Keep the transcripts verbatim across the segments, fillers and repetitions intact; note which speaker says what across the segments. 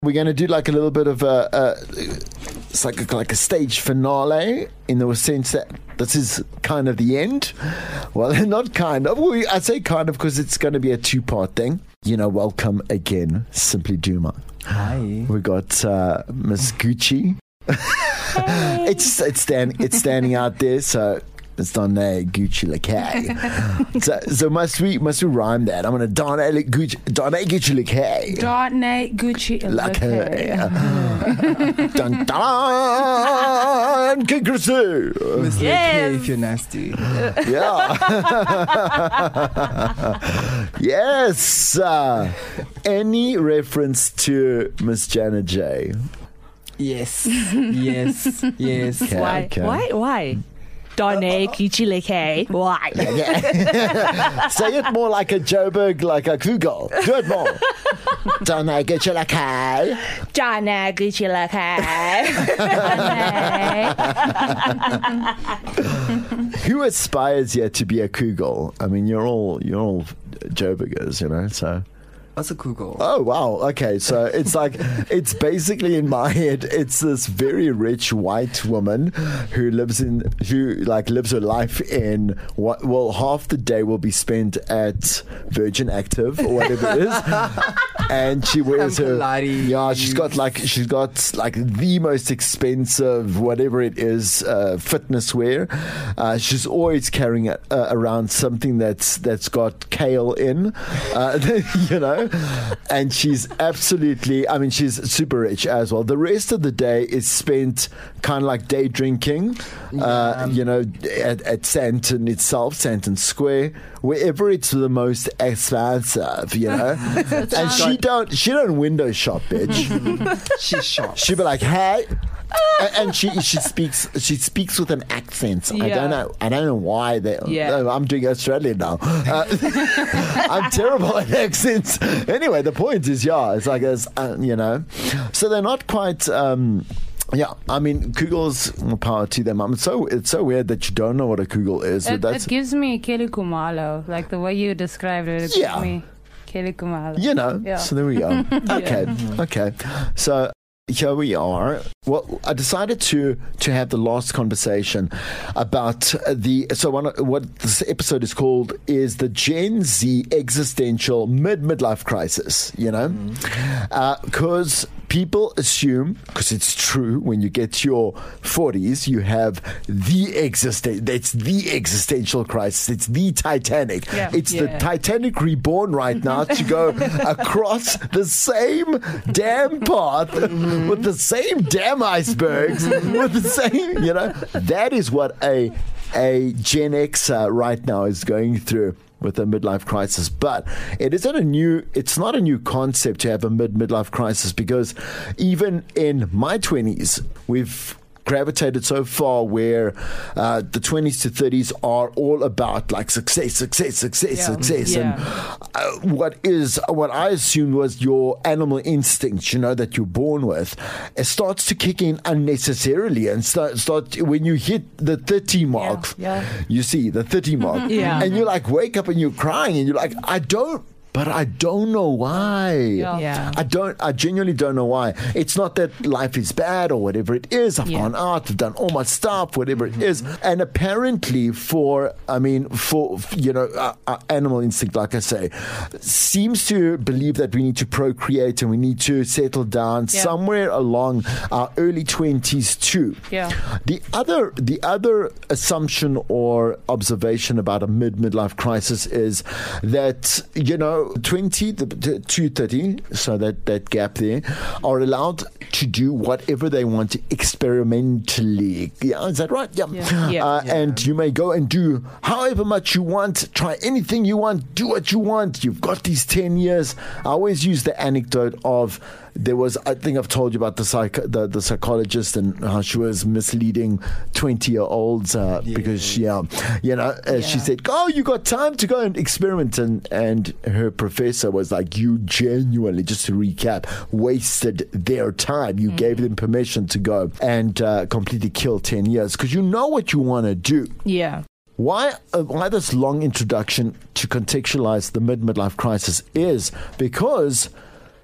Speaker 1: We're going to do like a little bit of a, a it's like a, like a stage finale in the sense that this is kind of the end. Well, not kind of. Well, I say kind of because it's going to be a two-part thing. You know, welcome again, Simply Duma.
Speaker 2: Hi.
Speaker 1: We got uh, Miss Gucci. it's it's stand, it's standing out there, so it's Donne Gucci Lakay. so, so must we must we rhyme that? I'm gonna Donne Gucci Donne Gucci Lakay.
Speaker 3: Donne Gucci Lakay.
Speaker 1: Dun dun. Kikrusu.
Speaker 2: Miss
Speaker 3: Yes.
Speaker 2: Lakay, if you're nasty.
Speaker 1: Yeah. Yes. Uh, any reference to Miss Janet J?
Speaker 2: Yes. Yes. Yes.
Speaker 1: Okay,
Speaker 3: Why?
Speaker 1: okay.
Speaker 3: Why? Why? Donne Gucci Lakay. Why?
Speaker 1: Yeah. Say it more like a Joburg, like a Google. Do it more. Don't I get you like a
Speaker 3: Donne Gucci Lakay.
Speaker 1: Who aspires yet to be a Kugel? I mean, you're all you're all Joburgers, you know. So,
Speaker 2: What's a Google?
Speaker 1: oh wow, okay. So it's like it's basically in my head. It's this very rich white woman who lives in who like lives her life in what? Well, half the day will be spent at Virgin Active or whatever it is. And she wears
Speaker 2: And
Speaker 1: her
Speaker 2: Pilates.
Speaker 1: yeah. She's got like she's got like the most expensive whatever it is uh, fitness wear. Uh, she's always carrying uh, around something that's that's got kale in, uh, you know. And she's absolutely. I mean, she's super rich as well. The rest of the day is spent kind of like day drinking, uh, you know, at, at Sandton itself, Sandton Square, wherever it's the most expensive, you know. And she don't she don't window shop, bitch.
Speaker 2: She shops.
Speaker 1: She'll be like, hey. and, and she she speaks she speaks with an accent. I
Speaker 3: Yeah.
Speaker 1: don't know I don't know why they.
Speaker 3: Yeah.
Speaker 1: No, I'm doing Australian now. Uh, I'm terrible at accents. Anyway, the point is, yeah, it's like as uh, you know, so they're not quite. Um, yeah, I mean, Kugels, more power to them. I'm so it's so weird that you don't know what a Kugel is. but
Speaker 3: It,
Speaker 1: that's
Speaker 3: it gives me Kelly Kumalo, like the way you described it. It
Speaker 1: Yeah.
Speaker 3: gives me Kelly Kumalo.
Speaker 1: you know.
Speaker 3: Yeah.
Speaker 1: So there we go. Okay, okay. So here we are. Well, I decided to to have the last conversation about the so one what this episode is called is the Gen Z existential mid midlife crisis. You know, because. Uh, People assume, because it's true, when you get to your forties, you have the existen- that's the existential crisis. It's the Titanic.
Speaker 3: Yeah.
Speaker 1: It's
Speaker 3: Yeah.
Speaker 1: the Titanic reborn right now to go across the same damn path with the same damn icebergs, with the same, you know. That is what a a Gen Xer right now is going through with a midlife crisis. But it isn't a new it's not a new concept to have a mid midlife crisis, because even in my twenties we've gravitated so far where uh, the twenties to thirties are all about like success, success, success,
Speaker 3: Yeah.
Speaker 1: success.
Speaker 3: Yeah.
Speaker 1: And uh, what is what I assumed was your animal instinct, you know, that you're born with, it starts to kick in unnecessarily and start, start when you hit the thirty mark.
Speaker 3: Yeah.
Speaker 1: You see the thirty mark,
Speaker 3: Yeah.
Speaker 1: and you like wake up and you're crying and you're like, I don't. But I don't know why.
Speaker 3: Yeah.
Speaker 4: Yeah.
Speaker 1: I don't. I genuinely don't know why. It's not that life is bad or whatever it is. I've
Speaker 3: Yeah.
Speaker 1: gone out, I've done all my stuff, whatever it is. And apparently, for I mean, for you know, uh, uh, animal instinct, like I say, seems to believe that we need to procreate and we need to settle down
Speaker 3: Yeah.
Speaker 1: somewhere along our early twenties too.
Speaker 3: Yeah.
Speaker 1: The other, the other assumption or observation about a mid midlife crisis is that, you know, twenty to thirty, so that, that gap there, are allowed to do whatever they want experimentally. Yeah, is that right? Yeah.
Speaker 3: Yeah. Yeah.
Speaker 1: Uh,
Speaker 2: Yeah.
Speaker 1: And you may go and do however much you want, try anything you want, do what you want. You've got these ten years. I always use the anecdote of, there was, I think I've told you about the psych, the, the psychologist and how she was misleading twenty year olds uh,
Speaker 2: Yeah.
Speaker 1: because she, um, you know, uh, she
Speaker 3: Yeah.
Speaker 1: said, "Oh, you got time to go and experiment," and and her professor was like, "You genuinely, just to recap, wasted their time. You gave them permission to go and uh, completely kill ten years because you know what you want to do."
Speaker 3: Yeah.
Speaker 1: Why, uh, why this long introduction to contextualize the mid midlife crisis is because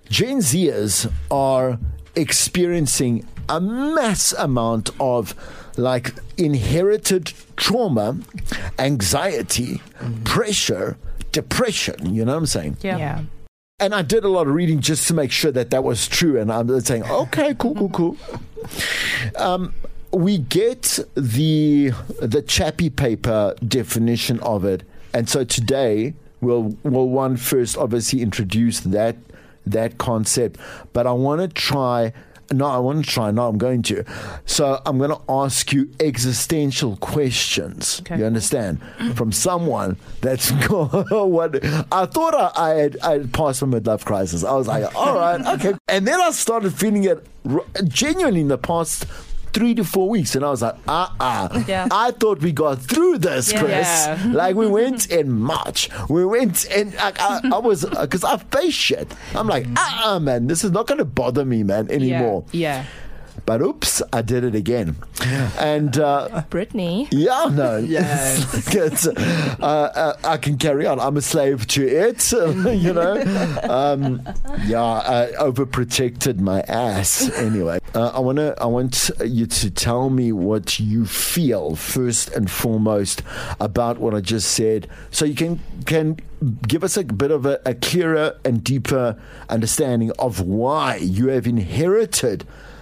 Speaker 1: Gen Zers are experiencing a mass amount of like inherited trauma, anxiety, mm-hmm. pressure, depression. You know what I'm saying?
Speaker 3: Yeah. yeah.
Speaker 1: And I did a lot of reading just to make sure that that was true. And I'm saying, okay, cool, cool, cool. Um, we get the the Chappie paper definition of it, and so today we'll we'll one first obviously introduce that that concept. But I want to try. No, I want to try. No, I'm going to. So I'm going to ask you existential questions. Okay. You understand? From someone that's got what I thought I, I had I had passed my midlife crisis. I was like, all right, okay. And then I started feeling it genuinely in the past three to four weeks, and I was like, uh-uh. Yeah. I thought we got through this, yeah. Chris. Yeah. Like, we went in March. We went in, I, I, I was, because I face shit. I'm like, uh-uh, man, this is not going to bother me, man, anymore.
Speaker 3: Yeah. yeah.
Speaker 1: But oops, I did it again. And uh,
Speaker 3: Brittany.
Speaker 1: Yeah, no.
Speaker 2: Yes.
Speaker 1: it's, uh, uh, I can carry on. I'm a slave to it, you know. Um, yeah, I overprotected my ass. Anyway, uh, I want to. I want you to tell me what you feel first and foremost about what I just said, so you can can give us a bit of a, a clearer and deeper understanding of why you have inherited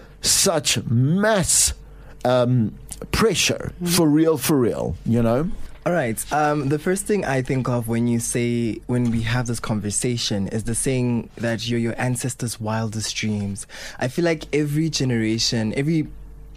Speaker 1: such mass um, pressure, for real, for real, you know?
Speaker 2: All right. Um, the first thing I think of when you say, when we have this conversation, is the saying that you're your ancestors' wildest dreams. I feel like every generation, every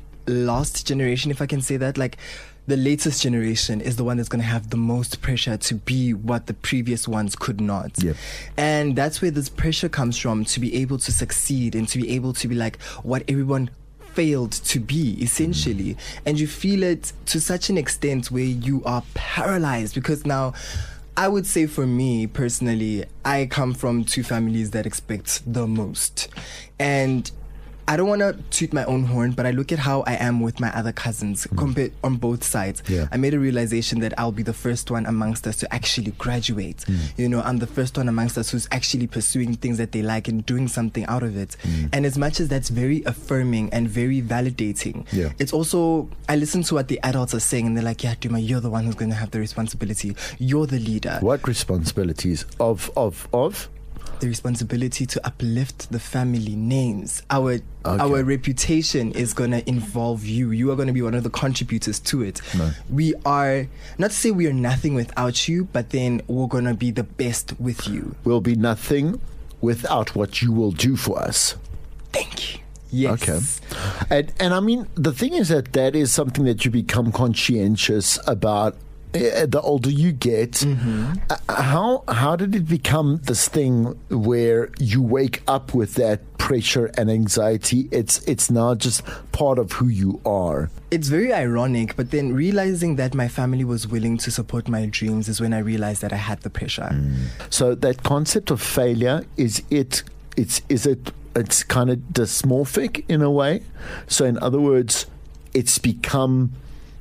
Speaker 2: last generation, if I can say that, like, the latest generation is the one that's going to have the most pressure to be what the previous ones could not.
Speaker 1: Yep.
Speaker 2: And that's where this pressure comes from, to be able to succeed and to be able to be like what everyone failed to be, essentially. Mm. And you feel it to such an extent where you are paralyzed, because now, I would say for me personally, I come from two families that expect the most. And I don't want to toot my own horn, but I look at how I am with my other cousins, mm. compared on both sides.
Speaker 1: Yeah.
Speaker 2: I made a realization that I'll be the first one amongst us to actually graduate. Mm. You know, I'm the first one amongst us who's actually pursuing things that they like and doing something out of it. Mm. And as much as that's very affirming and very validating,
Speaker 1: yeah.
Speaker 2: it's also, I listen to what the adults are saying, and they're like, yeah, Duma, you're the one who's going to have the responsibility. You're the leader.
Speaker 1: What responsibilities? Of, of, of?
Speaker 2: The responsibility to uplift the family names. Our okay. our reputation is going to involve you. You are going to be one of the contributors to it.
Speaker 1: No.
Speaker 2: We are, not to say we are nothing without you, but then we're going to be the best with you.
Speaker 1: We'll be nothing without what you will do for us.
Speaker 2: Thank you. Yes.
Speaker 1: Okay. And, and I mean, the thing is that that is something that you become conscientious about the older you get.
Speaker 2: Mm-hmm.
Speaker 1: uh, how how did it become this thing where you wake up with that pressure and anxiety? It's it's now just part of who you are.
Speaker 2: It's very ironic, but then realizing that my family was willing to support my dreams is when I realized that I had the pressure.
Speaker 1: Mm. So that concept of failure, is it it's is it it's kind of dysmorphic in a way. So in other words, it's become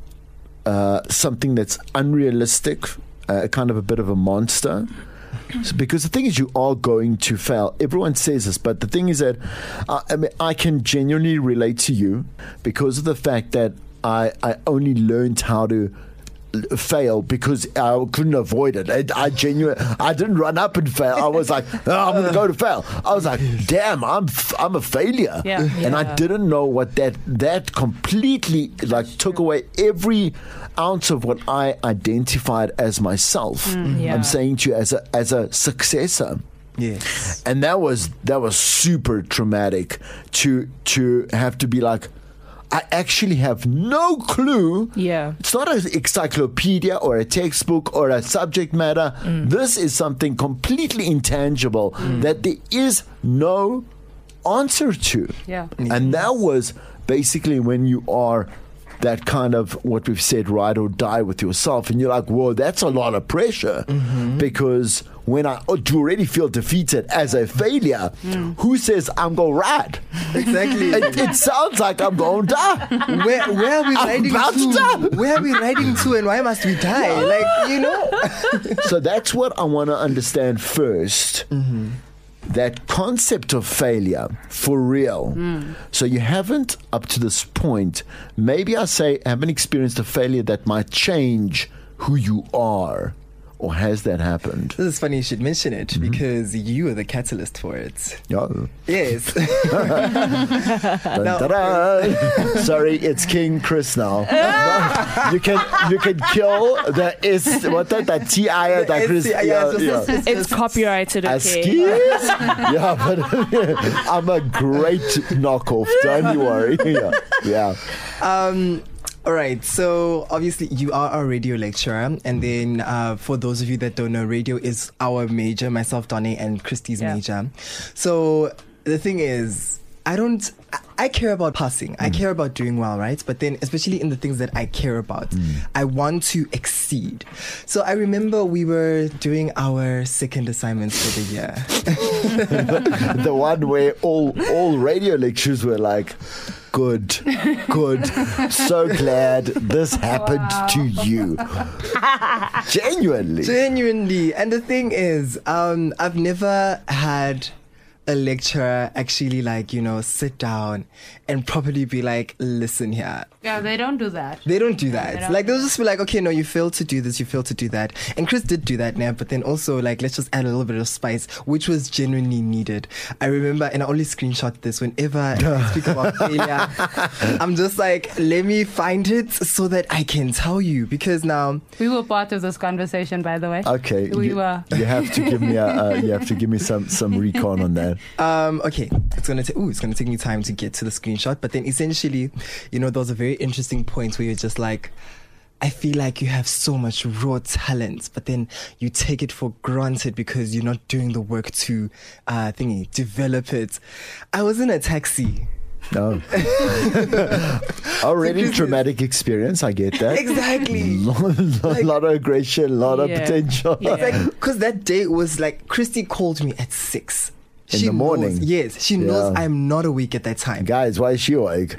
Speaker 1: Uh, something that's unrealistic, uh, kind of a bit of a monster. So, because the thing is, you are going to fail. Everyone says this, but the thing is that uh, I mean, I can genuinely relate to you because of the fact that I, I only learned how to fail because I couldn't avoid it. I, I genuinely, I didn't run up and fail. I was like, oh, I'm going to go to fail. I was like, damn, I'm f- I'm a failure.
Speaker 3: Yeah.
Speaker 1: And
Speaker 3: yeah.
Speaker 1: I didn't know what that that completely like took away every ounce of what I identified as myself.
Speaker 3: Mm, yeah.
Speaker 1: I'm saying to you as a as a successor.
Speaker 2: Yes.
Speaker 1: And that was that was super traumatic to to have to be like, I actually have no clue.
Speaker 3: Yeah.
Speaker 1: It's not an encyclopedia or a textbook or a subject matter. Mm. This is something completely intangible mm. that there is no answer to.
Speaker 3: Yeah.
Speaker 1: And that was basically when you are that kind of what we've said, ride or die with yourself. And you're like, whoa, that's a lot of pressure. Mm-hmm. Because when I do already feel defeated as a failure, mm. who says I'm going to ride?
Speaker 2: Exactly.
Speaker 1: It, it sounds like I'm going to die.
Speaker 2: Where, where are we
Speaker 1: I'm
Speaker 2: riding
Speaker 1: about
Speaker 2: to?
Speaker 1: to die.
Speaker 2: Where are we riding to, and why must we die? Like, you know?
Speaker 1: So that's what I want to understand first.
Speaker 2: Mm-hmm.
Speaker 1: that concept of failure for real. Mm. So you haven't, up to this point, maybe I say, haven't experienced a failure that might change who you are. Or has that happened?
Speaker 2: This is funny you should mention it mm-hmm. because you are the catalyst for it.
Speaker 1: Yeah.
Speaker 2: Yes.
Speaker 1: Dun, no. Sorry, it's King Chris now. No, you can you can kill the S what that that T I that Chris.
Speaker 2: Yeah,
Speaker 1: yeah,
Speaker 2: it's,
Speaker 1: yeah.
Speaker 2: it's,
Speaker 3: It's copyrighted, okay?
Speaker 1: Excuse? Yeah, but I'm a great knockoff. Don't you worry. Yeah. Yeah.
Speaker 2: Um. All right, so obviously you are a radio lecturer, and then uh, for those of you that don't know, radio is our major, myself, Donnie, and Christy's yeah. major. So the thing is, I don't, I care about passing. Mm. I care about doing well, right? But then, especially in the things that I care about, mm. I want to exceed. So I remember we were doing our second assignments for the year.
Speaker 1: the, the one where all all radio lectures were like, good, good. So glad this happened wow. to you. Genuinely.
Speaker 2: Genuinely. And the thing is, um, I've never had a lecturer actually, like, you know, sit down and properly be like, listen here.
Speaker 4: Yeah, they don't do that.
Speaker 2: They don't do that.
Speaker 4: They don't
Speaker 2: like, they'll just be like, okay, no, you failed to do this, you failed to do that. And Chris did do that now, but then also, like, let's just add a little bit of spice, which was genuinely needed. I remember, and I only screenshot this whenever I speak about failure. I'm just like, let me find it so that I can tell you, because now
Speaker 4: we were part of this conversation, by the way.
Speaker 1: Okay,
Speaker 4: we
Speaker 1: you,
Speaker 4: were.
Speaker 1: You have to give me a, uh, you have to give me some some recon on that.
Speaker 2: Um, okay, it's gonna take. Ooh, it's gonna take me time to get to the screenshot. But then, essentially, you know, those are very interesting points where you're just like, I feel like you have so much raw talent, but then you take it for granted because you're not doing the work to, uh, thingy, develop it. I was in a taxi.
Speaker 1: No. Already traumatic experience, I get that.
Speaker 2: Exactly.
Speaker 1: A lot, like, lot of aggression, a lot
Speaker 3: yeah.
Speaker 1: of potential.
Speaker 2: Yeah. It's like, because that day was like, Christy called me at six.
Speaker 1: In
Speaker 2: she
Speaker 1: the morning?
Speaker 2: Knows, yes, she
Speaker 1: yeah.
Speaker 2: knows I'm not awake at that time.
Speaker 1: Guys, why is she awake?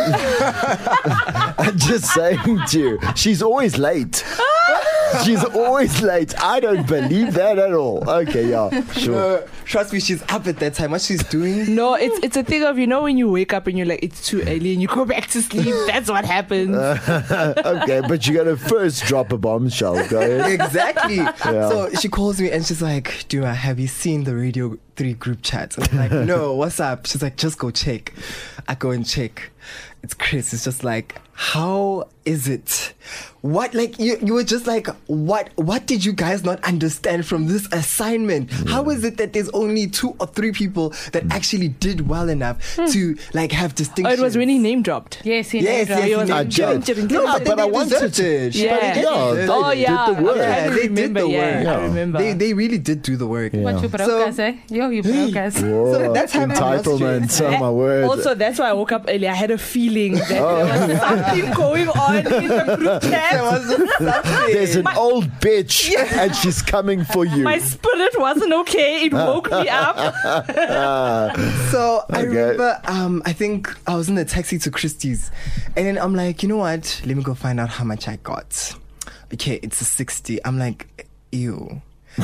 Speaker 1: I'm just saying to you, she's always late. She's always late. I don't believe that at all. Okay, yeah, sure.
Speaker 2: Uh, trust me, she's up at that time. What she's doing?
Speaker 3: No, it's it's a thing of, you know, when you wake up and you're like, it's too early and you go back to sleep. That's what happens.
Speaker 1: Uh, okay, but you got to first drop a bombshell. Go ahead.
Speaker 2: Exactly.
Speaker 1: Yeah.
Speaker 2: So she calls me and she's like, Duma, have you seen the Radio three group chat? And I'm like, no, what's up? She's like, just go check. I go and check. It's Chris. It's just like, how is it? What, like, you, you were just like, what, what did you guys not understand from this assignment? Yeah. How is it that there's only two or three people that actually did well enough hmm. to, like, have distinction?
Speaker 3: Oh, it was when he name dropped.
Speaker 4: Yes, he
Speaker 2: yes,
Speaker 4: name dropped.
Speaker 2: Yes, he
Speaker 3: was
Speaker 1: I did.
Speaker 2: No,
Speaker 1: no,
Speaker 2: but,
Speaker 1: but I wanted
Speaker 2: to.
Speaker 3: Yeah.
Speaker 1: yeah, they
Speaker 3: oh, yeah.
Speaker 1: did the work.
Speaker 2: Yeah, they
Speaker 3: remember,
Speaker 2: did the
Speaker 3: yeah,
Speaker 2: work.
Speaker 3: I
Speaker 1: Yeah.
Speaker 3: remember.
Speaker 2: They, they really did do the work.
Speaker 1: Yeah.
Speaker 4: What you broke
Speaker 2: So-
Speaker 4: us, eh? Yo, you broke us.
Speaker 1: Whoa,
Speaker 2: So that's how I'm not
Speaker 1: entitlement,
Speaker 2: stressed.
Speaker 1: oh my word.
Speaker 3: Also, that's why I woke up early. I had a feeling that there was something going on in the group
Speaker 2: There
Speaker 3: chat.
Speaker 2: was just something.
Speaker 1: There's an
Speaker 3: My-
Speaker 1: old bitch and she's coming for you.
Speaker 3: My spirit wasn't okay. It woke me up.
Speaker 2: So I
Speaker 1: Okay.
Speaker 2: remember, um, I think I was in the taxi to Christie's, and then I'm like, you know what? Let me go find out how much I got. Okay, it's a sixty. I'm like, ew.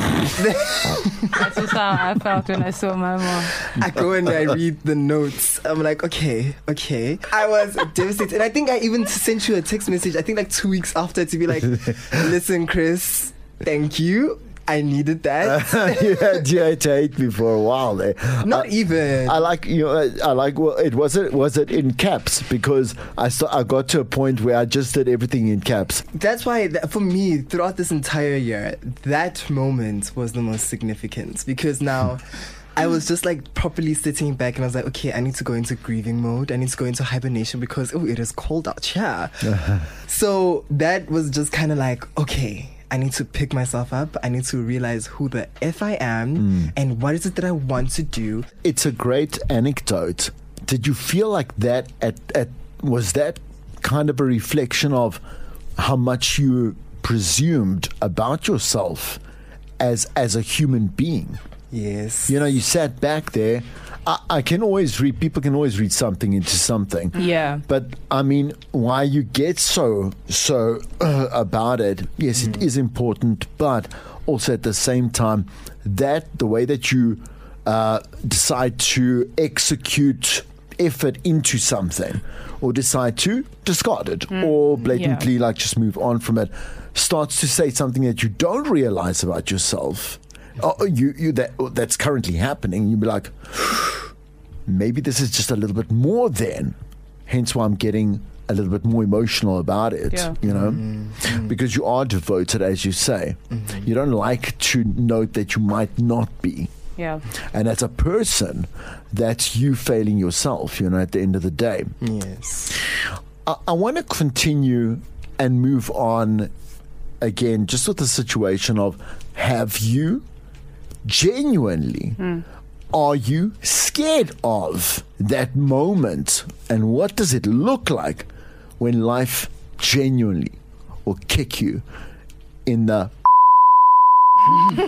Speaker 4: That's just how I felt when I saw my mom.
Speaker 2: I go and I read the notes. I'm like, okay, okay. I was devastated. And I think I even sent you a text message, I think like two weeks after, to be like, listen, Chris, thank you. I needed that.
Speaker 1: you, had, you had to hate me for a while there.
Speaker 2: Not
Speaker 1: I,
Speaker 2: even.
Speaker 1: I like you know. I like. Well, it was it was it in caps because I st- I got to a point where I just did everything in caps.
Speaker 2: That's why, that, for me, throughout this entire year, that moment was the most significant, because now I was just like properly sitting back and I was like, okay, I need to go into grieving mode. I need to go into hibernation because, oh, it is cold out here. So that was just kind of like, okay, I need to pick myself up. I need to realize who the F I am mm. and what is it that I want to do.
Speaker 1: It's a great anecdote. Did you feel like that at, at was that kind of a reflection of how much you presumed about yourself as as a human being?
Speaker 2: Yes.
Speaker 1: You know, you sat back there. I, I can always read, people can always read something into something.
Speaker 3: Yeah.
Speaker 1: But, I mean, why you get so, so uh, about it, yes, mm. it is important, but also at the same time, that the way that you uh, decide to execute effort into something, or decide to discard it, mm, or blatantly yeah. like just move on from it, starts to say something that you don't realize about yourself, oh, you, you that that's currently happening, you'd be like, maybe this is just a little bit more then, hence why I'm getting a little bit more emotional about it, yeah. you know, mm-hmm. because you are devoted, as you say. Mm-hmm. You don't like to note that you might not be.
Speaker 4: Yeah.
Speaker 1: And as a person, that's you failing yourself, you know, at the end of the day.
Speaker 2: Yes.
Speaker 1: I, I want to continue and move on again, just with the situation of, have you genuinely, mm. are you scared of that moment? And what does it look like when life genuinely will kick you in the
Speaker 4: love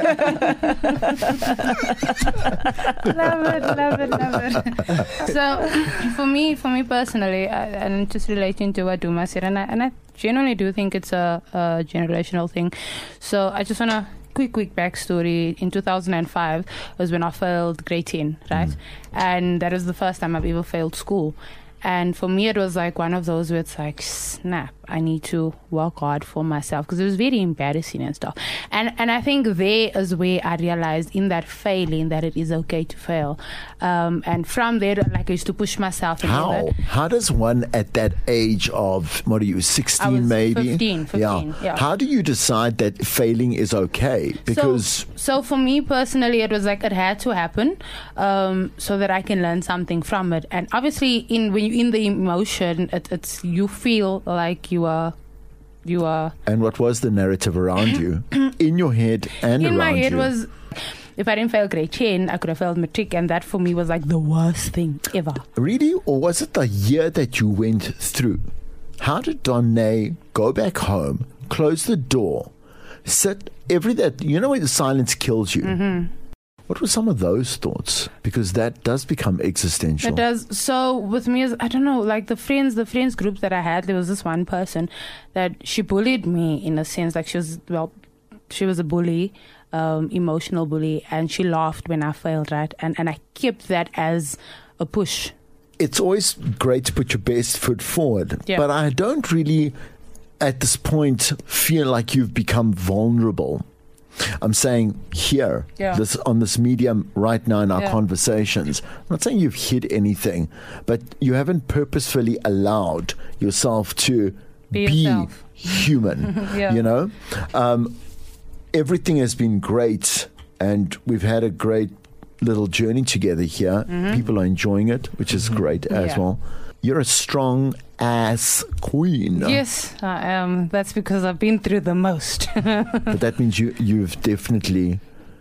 Speaker 4: it, love it, love it. So, for me, for me personally, I, and just relating to what Duma said, and I, and I genuinely do think it's a, a generational thing. So, I just want to quick, quick backstory. In two thousand five was when I failed grade ten, right? Mm. And that was the first time I've ever failed school. And for me, it was like one of those where it's like, snap, I need to work hard for myself, because it was very embarrassing and stuff. And and I think there is where I realized in that failing that it is okay to fail. Um, and from there, like I used to push myself. And
Speaker 1: How? How does one at that age of, what are you, sixteen
Speaker 4: I was
Speaker 1: maybe?
Speaker 4: fifteen, fifteen, yeah. yeah.
Speaker 1: How do you decide that failing is okay? Because
Speaker 4: So, so for me personally, it was like it had to happen um, so that I can learn something from it. And obviously, in when you in the emotion, it, it's you feel like you are, you are.
Speaker 1: And what was the narrative around you, in your head and
Speaker 4: in
Speaker 1: around
Speaker 4: my head
Speaker 1: you?
Speaker 4: Was, if I didn't fail grade ten, I could have failed matric, and that for me was like the worst thing ever.
Speaker 1: Really, or was it the year that you went through? How did Donne go back home, close the door, sit every that you know when the silence kills you?
Speaker 4: Mm-hmm.
Speaker 1: What were some of those thoughts? Because that does become existential.
Speaker 4: It does. So with me, is I don't know, like the friends, the friends group that I had, there was this one person that she bullied me in a sense. Like she was, well, she was a bully, um, emotional bully, and she laughed when I failed, right? And and I kept that as a push.
Speaker 1: It's always great to put your best foot forward,
Speaker 4: yeah.
Speaker 1: but I don't really, at this point, feel like you've become vulnerable. I'm saying here,
Speaker 4: yeah.
Speaker 1: this on this medium right now in our
Speaker 4: yeah.
Speaker 1: conversations. I'm not saying you've hid anything, but you haven't purposefully allowed yourself to
Speaker 4: be,
Speaker 1: be
Speaker 4: yourself.
Speaker 1: human.
Speaker 4: yeah.
Speaker 1: You know, um, everything has been great, and we've had a great little journey together here. Mm-hmm. People are enjoying it, which is great as
Speaker 4: yeah.
Speaker 1: well. You're a strong ass queen.
Speaker 4: Yes, I am. That's because I've been through the most.
Speaker 1: But that means you, you've definitely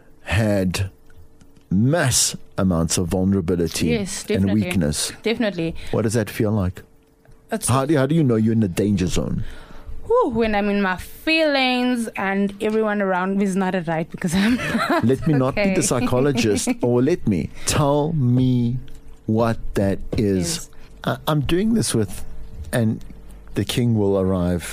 Speaker 1: had mass amounts of vulnerability
Speaker 4: yes,
Speaker 1: and
Speaker 4: definitely.
Speaker 1: weakness.
Speaker 4: Definitely.
Speaker 1: What does that feel like?
Speaker 4: It's
Speaker 1: How do, how do you know you're in the danger zone?
Speaker 4: whew, when I'm in my feelings and everyone around me is not right because I'm not
Speaker 1: Let me not
Speaker 4: okay.
Speaker 1: be the psychologist, or let me tell me what that is.
Speaker 4: Yes.
Speaker 1: I, I'm doing this with, and the king will arrive.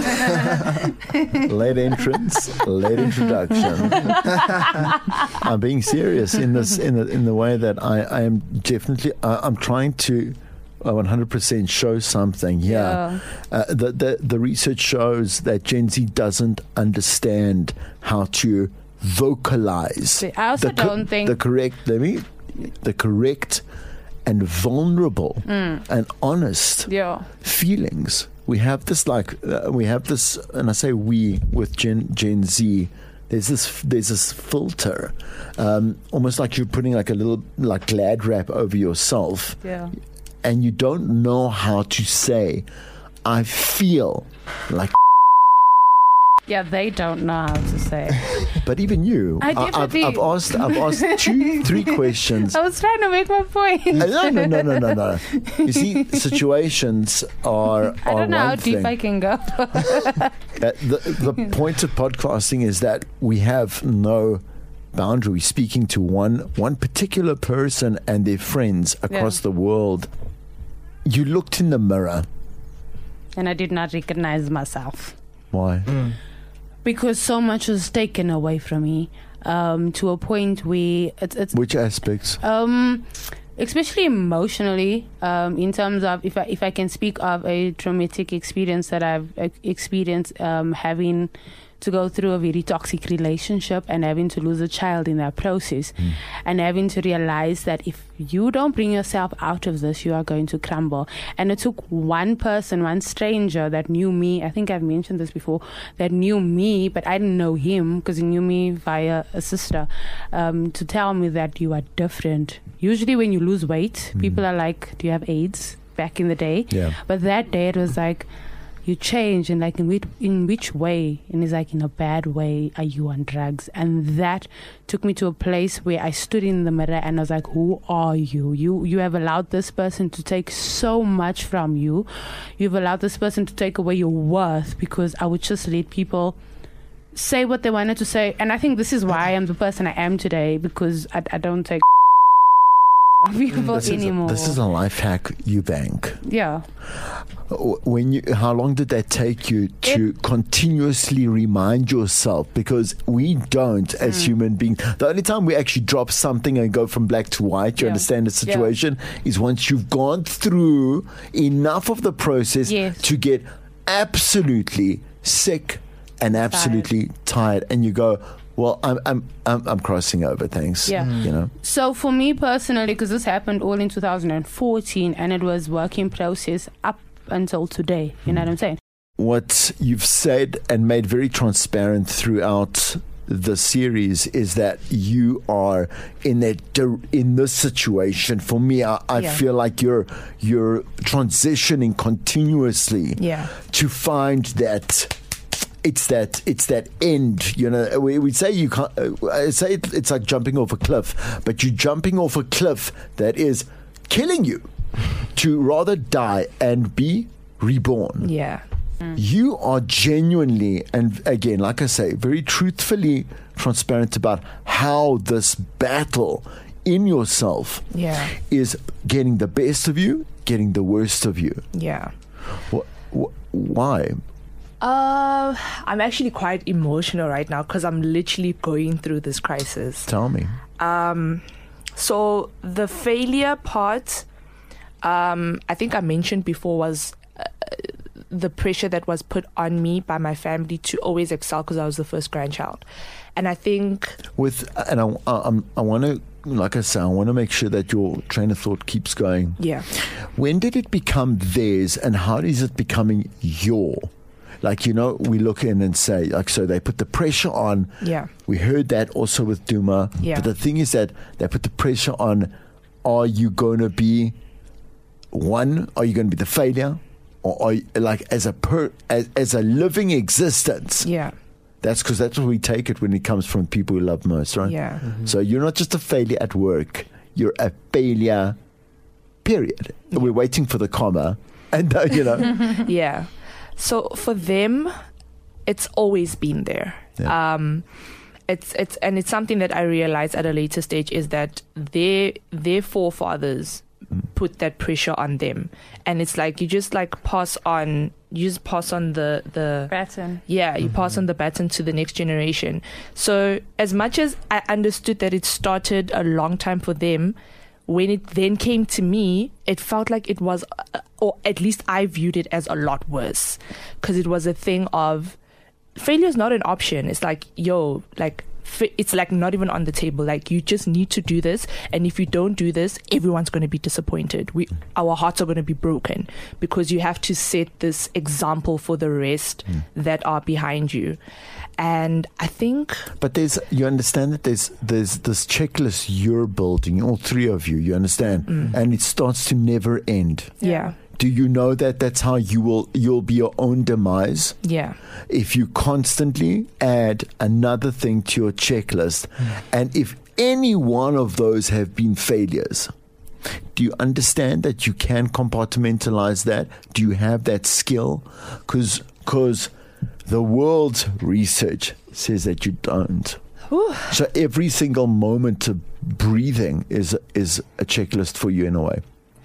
Speaker 1: Late entrance, late introduction. I'm being serious in this, in the in the way that I, I am definitely. Uh, I'm trying to uh, one hundred percent show something here.
Speaker 4: Yeah.
Speaker 1: Uh, the, the the research shows that Gen Z doesn't understand how to vocalize.
Speaker 4: I also
Speaker 1: the co-
Speaker 4: don't think
Speaker 1: the correct. Let me the correct. And vulnerable
Speaker 4: mm.
Speaker 1: and honest
Speaker 4: yeah.
Speaker 1: feelings. We have this like uh, we have this, and I say we with Gen Gen Z. There's this there's this filter, um, almost like you're putting like a little like Glad wrap over yourself,
Speaker 4: Yeah.
Speaker 1: and you don't know how to say, I feel like.
Speaker 4: Yeah, they don't know how to say it.
Speaker 1: But even you,
Speaker 4: I
Speaker 1: I, I've,
Speaker 4: definitely-
Speaker 1: I've asked I've asked two three questions.
Speaker 4: I was trying to make my point.
Speaker 1: Uh, No, no, no, no, no, no. You see, situations are,
Speaker 4: I
Speaker 1: are
Speaker 4: don't know how
Speaker 1: one
Speaker 4: deep
Speaker 1: thing.
Speaker 4: I can go.
Speaker 1: Uh, the the point of podcasting is that we have no boundary. Speaking to one one particular person and their friends across
Speaker 4: Yeah.
Speaker 1: the world. You looked in the mirror.
Speaker 4: And I did not recognize myself.
Speaker 1: Why?
Speaker 2: Mm.
Speaker 4: Because so much was taken away from me. um, to a point where it's, it's
Speaker 1: Which aspects?
Speaker 4: um, especially emotionally, um, in terms of if I if I can speak of a traumatic experience that I've uh, experienced, um, having to go through a very toxic relationship and having to lose a child in that process, mm. and having to realize that if you don't bring yourself out of this, you are going to crumble. And it took one person, one stranger that knew me, I think I've mentioned this before, that knew me, but I didn't know him because he knew me via a sister, um, to tell me that you are different. Usually when you lose weight, mm. people are like, do you have AIDS? Back in the day.
Speaker 1: Yeah.
Speaker 4: But that day it was like, you change, and like in which, in which way? And it's like, in a bad way, are you on drugs? And that took me to a place where I stood in the mirror and I was like, who are you? You you have allowed this person to take so much from you. You've allowed this person to take away your worth, because I would just let people say what they wanted to say. And I think this is why I am the person I am today, because I, I don't take people
Speaker 1: this
Speaker 4: anymore.
Speaker 1: Is a, this is a life hack, Eubank.
Speaker 4: Yeah.
Speaker 1: When you, how long did that take you to it, continuously remind yourself? Because we don't, as mm. human beings. The only time we actually drop something and go from black to white, you yeah. understand the situation, yeah. is once you've gone through enough of the process
Speaker 4: yes.
Speaker 1: to get absolutely sick and absolutely tired, tired and you go, well, I'm I'm I'm, I'm crossing over. Thanks.
Speaker 4: Yeah.
Speaker 1: Mm. You know.
Speaker 4: So for me personally, because this happened all in two thousand fourteen, and it was work in process up until today. You know what I'm saying?
Speaker 1: What you've said and made very transparent throughout the series is that you are in that in this situation. For me, I, I yeah. feel like you're you're transitioning continuously
Speaker 3: yeah.
Speaker 1: to find that. It's that it's that end, you know. We we say you can't. Uh, I say it, it's like jumping off a cliff, but you're jumping off a cliff that is killing you. To rather die and be reborn.
Speaker 3: Yeah,
Speaker 1: mm. You are genuinely, and again, like I say, very truthfully transparent about how this battle in yourself
Speaker 3: yeah.
Speaker 1: is getting the best of you, getting the worst of you.
Speaker 3: Yeah.
Speaker 1: Wh- wh- why?
Speaker 3: Uh, I'm actually quite emotional right now because I'm literally going through this crisis.
Speaker 1: Tell me.
Speaker 3: Um, so the failure part, um, I think I mentioned before, was uh, the pressure that was put on me by my family to always excel because I was the first grandchild. And I think
Speaker 1: with, and I, I, I want to, like I said, I want to make sure that your train of thought keeps going.
Speaker 3: Yeah.
Speaker 1: When did it become theirs, and how is it becoming your? Like, you know, we look in and say, like, so they put the pressure on.
Speaker 3: Yeah.
Speaker 1: We heard that also with Duma.
Speaker 3: Yeah.
Speaker 1: But the thing is that they put the pressure on, are you going to be, one, are you going to be the failure? Or are you, like, as a per, as, as a living existence?
Speaker 3: Yeah.
Speaker 1: That's because that's what we take it when it comes from people we love most, right?
Speaker 3: Yeah.
Speaker 1: Mm-hmm. So you're not just a failure at work. You're a failure, period. Yeah. We're waiting for the comma. And, uh, you know.
Speaker 3: Yeah. So for them, it's always been there.
Speaker 1: Yeah.
Speaker 3: Um, it's it's and it's something that I realized at a later stage is that their their forefathers mm. put that pressure on them, and it's like you just like pass on, you just pass on the the
Speaker 4: baton.
Speaker 3: Yeah, you
Speaker 1: mm-hmm.
Speaker 3: pass on the baton to the next generation. So as much as I understood that it started a long time for them, when it then came to me, it felt like it was, or at least I viewed it as a lot worse, because it was a thing of failure is not an option. It's like, yo, like, it's like not even on the table. Like, you just need to do this, and if you don't do this, everyone's going to be disappointed. We, our hearts are going to be broken, because you have to set this example for the rest mm. that are behind you. And I think,
Speaker 1: but there's, you understand that there's there's this checklist you're building, all three of you, you understand, mm. and it starts to never end.
Speaker 3: Yeah.
Speaker 1: Do you know that that's how you will you'll be your own demise?
Speaker 3: Yeah.
Speaker 1: If you constantly add another thing to your checklist, mm. and if any one of those have been failures, do you understand that you can compartmentalize that? Do you have that skill? Because because the world's research says that you don't.
Speaker 3: Ooh.
Speaker 1: So every single moment of breathing is is a checklist for you in a way.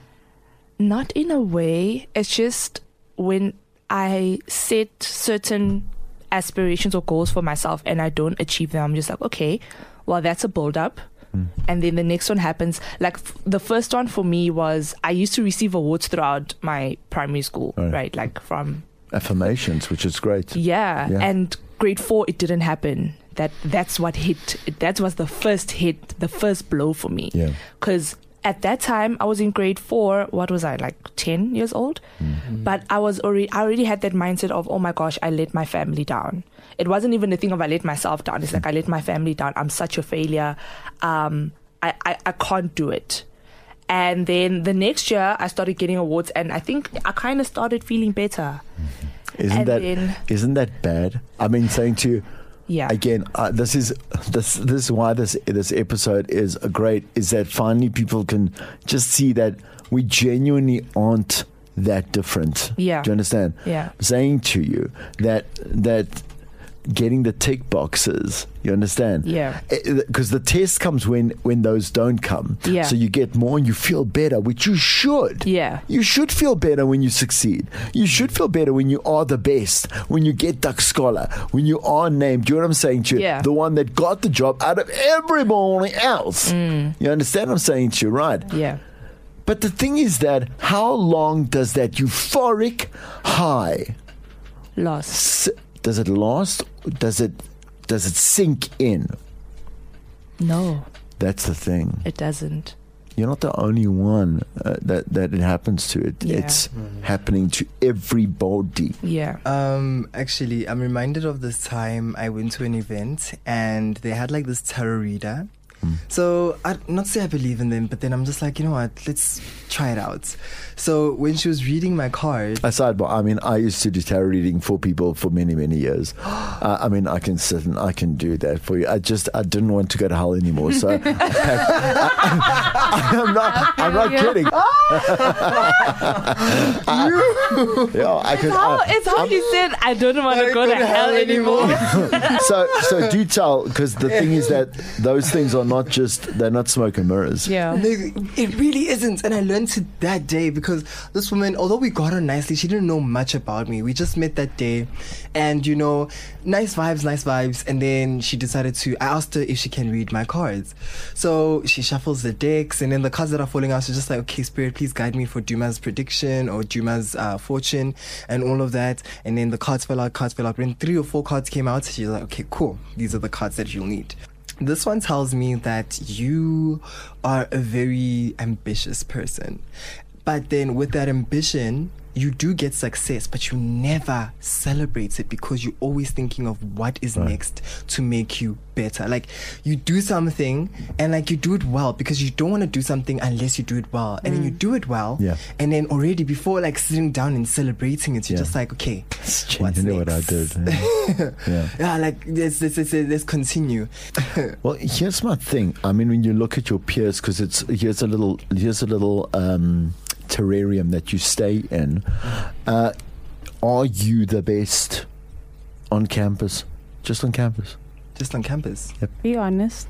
Speaker 3: Not in a way. It's just when I set certain aspirations or goals for myself and I don't achieve them, I'm just like, okay, well, that's a build up. Mm. And then the next one happens. Like f- the first one for me was I used to receive awards throughout my primary school, right? right? Like from
Speaker 1: affirmations, which is great.
Speaker 3: Yeah. yeah. And grade four, it didn't happen. That that's what hit. That was the first hit, the first blow for me.
Speaker 1: Yeah.
Speaker 3: Because at that time, I was in grade four. What was I, like ten years old? Mm-hmm. But I was already, I already had that mindset of, oh my gosh, I let my family down. It wasn't even a thing of I let myself down. It's like I let my family down. I'm such a failure. Um, I, I, I can't do it. And then the next year, I started getting awards, and I think I kind of started feeling better.
Speaker 1: Mm-hmm. Isn't
Speaker 3: and
Speaker 1: that
Speaker 3: then,
Speaker 1: isn't that bad? I mean, saying to you.
Speaker 3: Yeah.
Speaker 1: Again, uh, this is this this is why this this episode is great. Is that finally people can just see that we genuinely aren't that different.
Speaker 3: Yeah.
Speaker 1: Do you understand?
Speaker 3: Yeah.
Speaker 1: I'm saying to you that that getting the tick boxes. You understand?
Speaker 3: Yeah.
Speaker 1: Because the test comes when when those don't come.
Speaker 3: Yeah.
Speaker 1: So you get more and you feel better, which you should.
Speaker 3: Yeah.
Speaker 1: You should feel better when you succeed. You should feel better when you are the best, when you get Duck Scholar, when you are named. Do you know what I'm saying to you?
Speaker 3: Yeah.
Speaker 1: The one that got the job out of everybody else.
Speaker 3: Mm.
Speaker 1: You understand what I'm saying to you, right?
Speaker 3: Yeah.
Speaker 1: But the thing is that how long does that euphoric high
Speaker 3: last?
Speaker 1: Does it last? Does it does it sink in?
Speaker 3: No.
Speaker 1: That's the thing.
Speaker 3: It doesn't.
Speaker 1: You're not the only one uh, that that it happens to. It
Speaker 3: Yeah.
Speaker 1: it's mm. happening to everybody.
Speaker 3: Yeah.
Speaker 2: Um. Actually, I'm reminded of this time I went to an event and they had like this tarot reader. Mm. So I not say I believe in them, but then I'm just like, you know what? Let's try it out. So when she was reading my card,
Speaker 1: a sidebar. I mean, I used to do tarot reading for people for many, many years. uh, I mean, I can sit and I can do that for you. I just I didn't want to go to hell anymore, so I, I, I'm not. I'm not kidding. I, yeah, I could.
Speaker 3: It's how,
Speaker 1: I,
Speaker 3: it's how
Speaker 1: I'm,
Speaker 3: you said I don't want to go to hell anymore.
Speaker 1: so so do tell, because the thing is that those things are not just they're not smoke and mirrors.
Speaker 4: Yeah.
Speaker 2: No, it really isn't. And I learned it that day because this woman, although we got her nicely, she didn't know much about me. We just met that day and, you know, nice vibes, nice vibes. And then she decided to, I asked her if she can read my cards. So she shuffles the decks and then the cards that are falling out, she's just like, okay, Spirit, please guide me for Duma's prediction or Duma's uh, fortune and all of that. And then the cards fell out, cards fell out. When three or four cards came out, she's like, okay, cool. These are the cards that you'll need. This one tells me that you are a very ambitious person. But then with that ambition, you do get success, but you never celebrate it because you're always thinking of what is right. next to make you better. Like you do something and like you do it well because you don't want to do something unless you do it well. And mm. then you do it well.
Speaker 1: Yeah.
Speaker 2: And then already before like sitting down and celebrating it, you're yeah. just like, okay, what's
Speaker 1: you know
Speaker 2: next?
Speaker 1: what I did. Yeah. yeah.
Speaker 2: yeah, like let's, let's, let's, let's continue.
Speaker 1: Well, here's my thing. I mean, when you look at your peers, because it's here's a little here's a little um terrarium that you stay in. Uh, are you the best on campus? Just on campus?
Speaker 2: Just on campus.
Speaker 1: Yep.
Speaker 4: Be honest.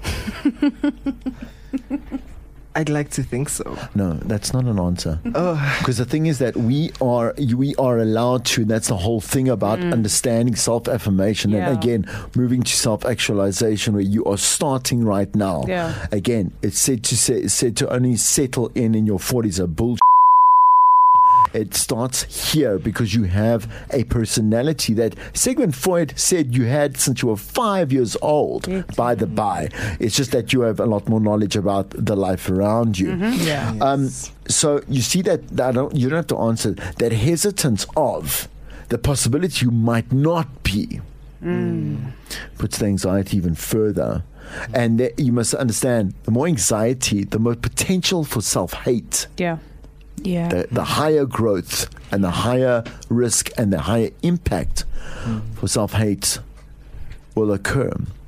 Speaker 2: I'd like to think so.
Speaker 1: No, that's not an answer.
Speaker 2: Oh.
Speaker 1: Because the thing is that we are we are allowed to, and that's the whole thing about mm. understanding self-affirmation. Yeah. And again, moving to self-actualization where you are starting right now.
Speaker 4: Yeah.
Speaker 1: Again, it's said to say, it's said to only settle in in your forties are bullshit. It starts here because you have a personality that Sigmund Freud said you had since you were five years old, yes. by the by. It's just that you have a lot more knowledge about the life around you.
Speaker 3: Mm-hmm. Yeah.
Speaker 2: Yes.
Speaker 1: Um, so you see that, that I don't, you don't have to answer that hesitance of the possibility you might not be mm. puts the anxiety even further. And that you must understand, the more anxiety, the more potential for self-hate.
Speaker 4: Yeah.
Speaker 3: Yeah.
Speaker 1: The, the higher growth and the higher risk and the higher impact mm. for self-hate will occur.